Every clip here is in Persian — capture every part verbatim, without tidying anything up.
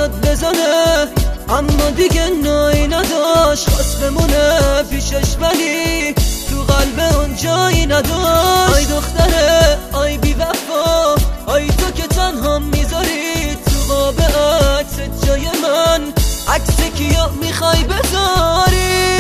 داد بزنه، اما دیگه نایی نداشت، خواست بمونه پیشش ولی تو قلب اون جایی نداشت. آی دختره آی بی وفا، آی تو که تنها میذاری تو قاب عکس جای من، عکس کیا میخوای بذاری؟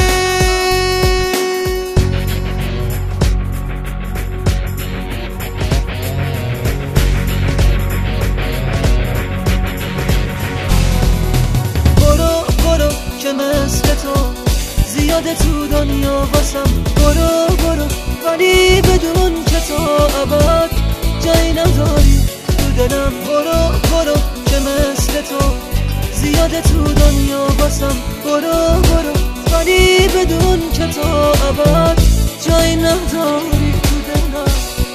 که مثل تو زیاده تو دنیا واسم، برو برو ولی بدون که تو ابد جایی نداری تو دلم. برو برو که مثل تو زیاده تو دنیا واسم، برو برو ولی بدون که تو ابد جایی نداری تو دلم.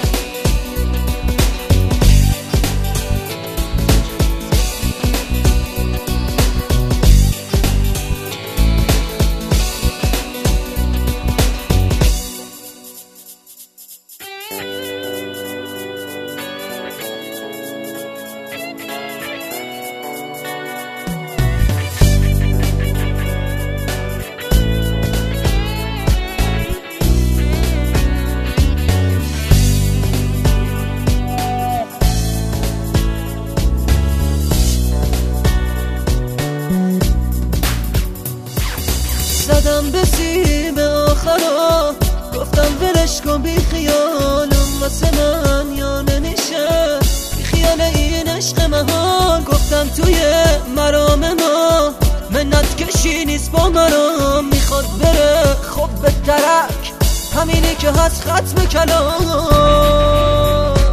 زدم به سیم آخرا، گفتم ولش کن بی خیالم واسه من یا نمیشه بی خیال این عشق مهان. گفتم توی مرام ما منت کشی نیست با مرام، میخواد بره خب به درک همینی که هست ختم کلام.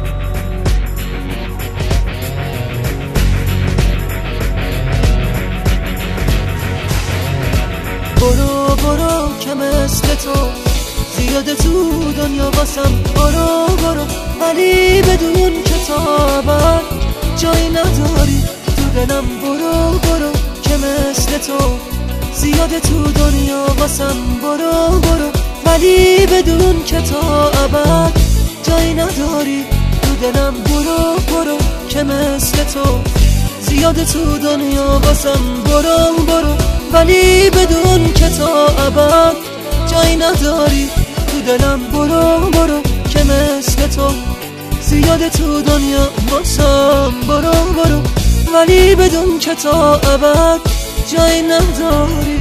برو برو که مثل تو زیاده تو دنیا واسم، برو برو ولی بدون که تا ابد جایی نداری تو دلم. برو برو که مثل تو زیاده تو دنیا واسم، برو برو ولی بدون که تا ابد جایی نداری تو دلم. برو برو که مثل تو زیاده تو دنیا واسم، برو برو ولی بدون که تا ابد جایی نداری تو دلم. برو برو که مثل تو زیاده تو دنیا واسم، برو برو ولی بدون که تا ابد جایی نداری.